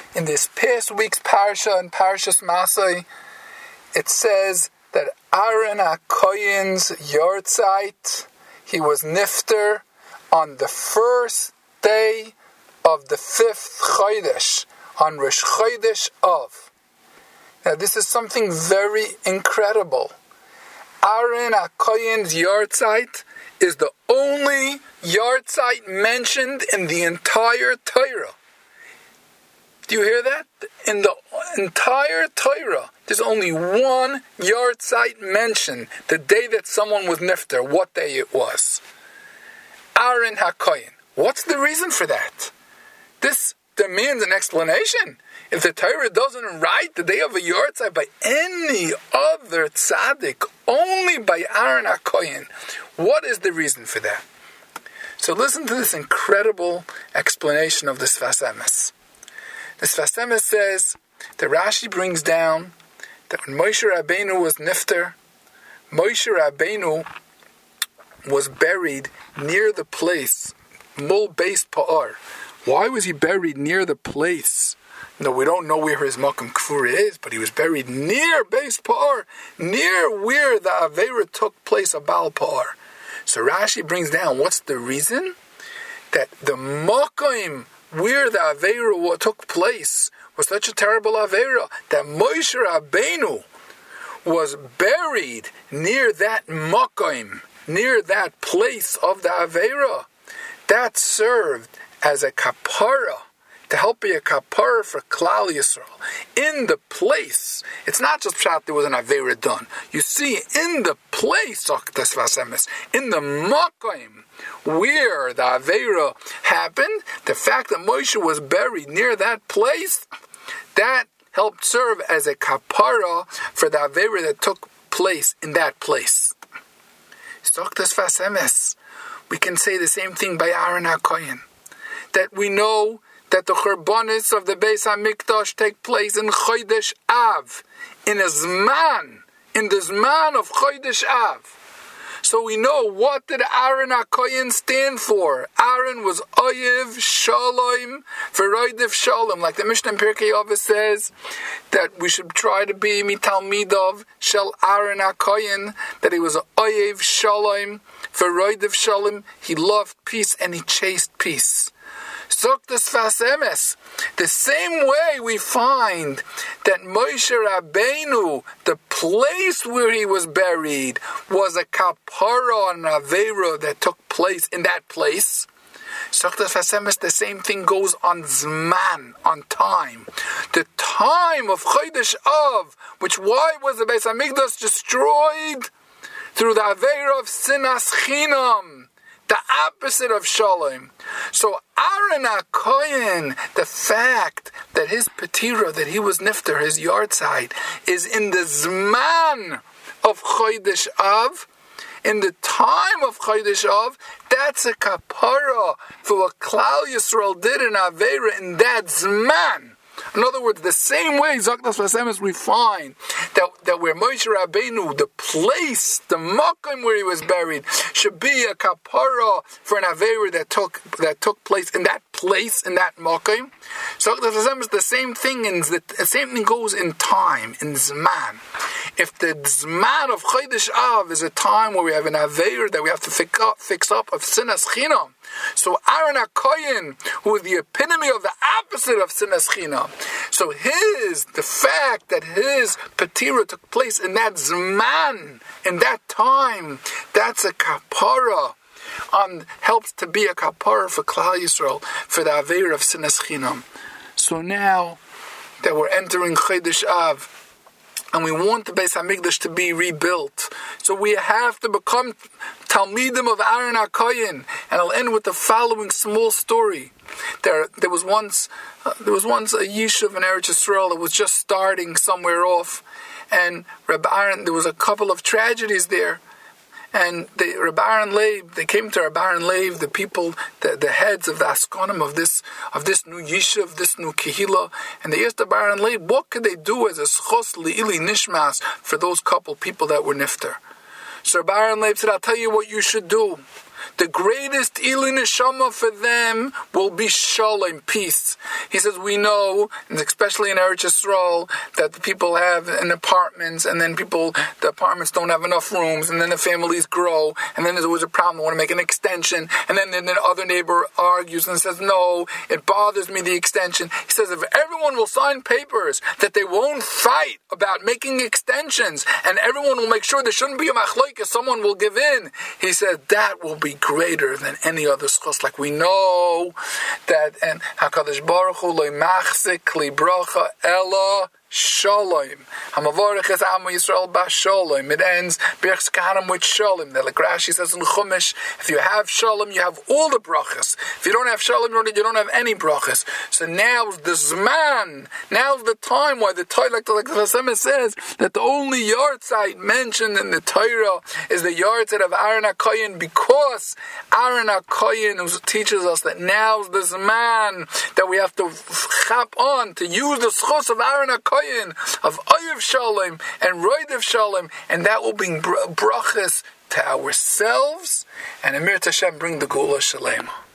In this past week's parsha, in Parshas Masai, it says that Aaron HaKohen's Yortzeit, he was nifter on the first day of the 5th Chodesh, on Rosh Chodesh Av. Now this is something very incredible. Aaron HaKohen's Yortzeit is the only Yortzeit mentioned in the entire Torah. Do you hear that? In the entire Torah, there's only one Yortzeit mentioned, the day that someone was nifter, what day it was. Aaron HaKohen. What's the reason for that? This demands an explanation. If the Torah doesn't write the day of a Yortzeit by any other tzaddik, only by Aaron HaKohen, what is the reason for that? So listen to this incredible explanation of the Sfas Emes. The Sfas Emes says that Rashi brings down that when Moshe Rabbeinu was nifter, Moshe Rabbeinu was buried near the place, Mul Beis Pa'ar. Why was he buried near the place? No, we don't know where his Makom Kfura is, but he was buried near Beis Pa'ar, near where the Aveira took place of Baal Pa'ar. So Rashi brings down, what's the reason? That the Makom where the Aveira took place was such a terrible Aveira that Moshe Rabbeinu was buried near that Makom, near that place of the Aveira. That served as a kapara, to help be a kapara for Klal Yisrael. In the place, it's not just pshat there was an Aveira done. You see, in the place, in the Makom, where the Aveira happened, the fact that Moshe was buried near that place, that helped serve as a kapara for the Aveira that took place in that place. We can say the same thing by Aaron HaKohen. That we know that the Churbanis of the Beis HaMikdash take place in Chodesh Av, in the Zman of Chodesh Av. So we know, what did Aaron HaKohen stand for? Aaron was Oyev Shalom V'Roidev Shalom. Like the Mishnah in Pirkei Avos says, that we should try to be Mitalmidav Shel Aaron HaKohen, that he was Oyev Shalom V'Roidev Shalom. He loved peace and he chased peace. Zok Sfas Emes. The same way we find that Moshe Rabbeinu, the place where he was buried, was a kapara and aveira that took place in that place. Zok Sfas Emes, the same thing goes on Zman, on time. The time of Chodesh Av, which why was the Beis HaMikdash destroyed? Through the aveira of Sinas Chinam, the opposite of Shalom. So Aaron HaKohen, the fact that his Petira, that he was nifter, his Yortzeit, is in the Zman of Chodesh Av, in the time of Chodesh Av, that's a kapara for what Klal Yisrael did in Aveira in that Zman. In other words, the same way, Zaktas Vasemis, we find that where Moshe Rabbeinu, the place, the Makom where he was buried, should be a kapara for an Aveira that took place in that Makom. Zaktas Vasemis, the same thing, the same thing goes in time, in Zman. If the Zman of Chodesh Av is a time where we have an Aveira that we have to fix up of Sinas Chinam, so Aaron HaKohen, who is the epitome of the opposite of Sinas Chinam, so the fact that his Petira took place in that Zman, in that time, that's a kapara, helps to be a kapara for Klal Yisrael, for the Aveira of Sinas Chinam. So now that we're entering Chodesh Av, and we want the Beis HaMikdash to be rebuilt, so we have to become Talmidim of Aaron HaKohen. And I'll end with the following small story. There was once a yishuv in Eretz Yisrael that was just starting somewhere off, and Rabbi Aaron, there was a couple of tragedies there. And Rabbi Aaron Leib, they came to Rabbi Aaron Leib, the people, the heads of the Askonim of this new yishuv, this new kehila, and they asked Rabbi Aaron Leib, what could they do as a schos li'ili nishmas for those couple people that were nifter? So Rabbi Aaron Leib said, I'll tell you what you should do. the greatest Ili Neshama for them will be Shalom, peace. He says, we know, and especially in Eretz Yisrael, that the people have in apartments, and then the apartments don't have enough rooms, and then the families grow, and then there's always a problem, they want to make an extension, and then the other neighbor argues and says, no, it bothers me, the extension. He says, if everyone will sign papers that they won't fight about making extensions, and everyone will make sure there shouldn't be a machlokes, someone will give in, he said, that will be greater than any other schos. Like we know that, and HaKadosh Baruch Hu lo machzik li bracha ella Shalom. Hamavarech es Am Yisrael bas Shalom. It ends Birchas Kahanim with Shalom. The Rashi says in Chumash, if you have Shalom, you have all the brachas. If you don't have Shalom, you don't have any brachas. So now's the Zman. Now's the time why the Torah, like the Hashem says, that the only yahrzeit mentioned in the Torah is the yahrzeit of Aaron HaKohen, because Aaron HaKohen teaches us that now's the Zman that we have to chap on to use the schos of Aaron HaKohen, of Oyev Shalom and Roidev Shalom, and that will bring brachas to ourselves, and Amir Tashem bring the Gula Shalema.